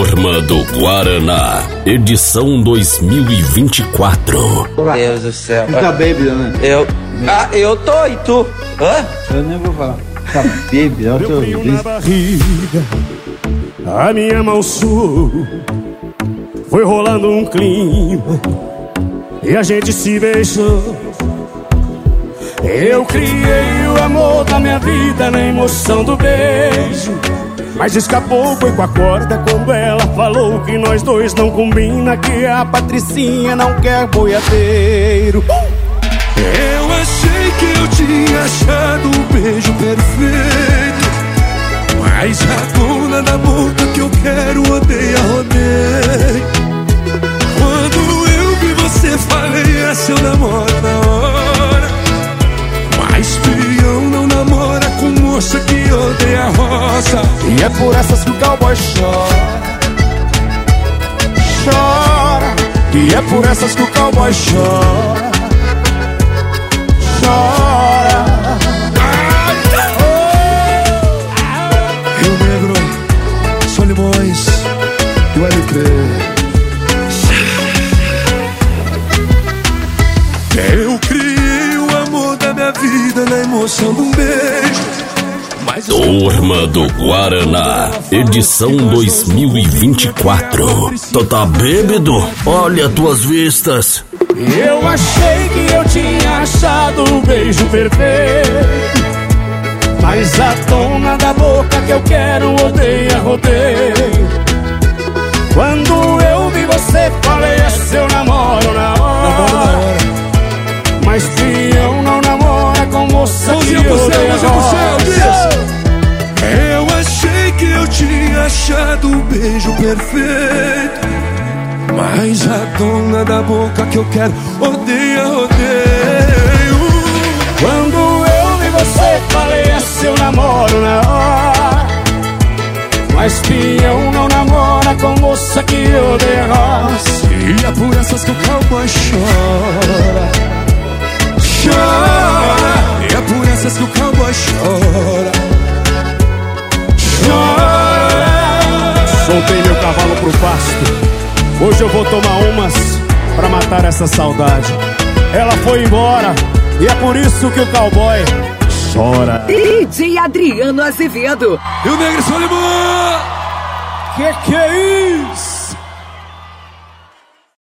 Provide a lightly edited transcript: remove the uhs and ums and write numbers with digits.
Turma do Guaraná, edição 2024. Meu Deus do céu. Tá bêbado, né? Eu tô, e tu? Hã? Eu nem vou falar. Tá bêbado, eu tô frio na barriga, a minha mão suou, foi rolando um clima e a gente se beijou. Eu criei o amor da minha vida na emoção do beijo, mas escapou, foi com a corda quando ela falou que nós dois não combina, que a Patricinha não quer boiadeiro. Eu achei que eu tinha achado o beijo perfeito, mas a dona da boca que eu quero odeia, rodeio. Quando eu vi você, falei, essa eu namoro na hora, mas peão não namora com moça que odeia a roça. E é por essas que o cowboy chora, chora. E é por essas que o cowboy chora, chora. Rio Negro, Solimões e o LP. Eu criei o amor da minha vida na emoção de um beijo. Turma do Guaraná, edição 2024. Tu tá bêbado? Olha tuas vistas. Eu achei que eu tinha achado o beijo perfeito, mas a dona da boca que eu quero odeia, rodeio. Quando eu vi você, falei, é seu namoro na hora, mas peão não namora com moça que odeia a roça. Eu achei que eu tinha achado o beijo perfeito, mas a dona da boca que eu quero odeia, rodeio. Quando eu vi você, falei, é seu namoro na hora, mas peão não namora com moça que odeia roça. E é por essas que o cowboy chora, chora. E é por essas que o cowboy chora, chora. Soltei meu cavalo pro pasto, hoje eu vou tomar umas pra matar essa saudade. Ela foi embora e é por isso que o cowboy chora. DJ Adriano Azevedo. E o Negro Solimão. Que é isso?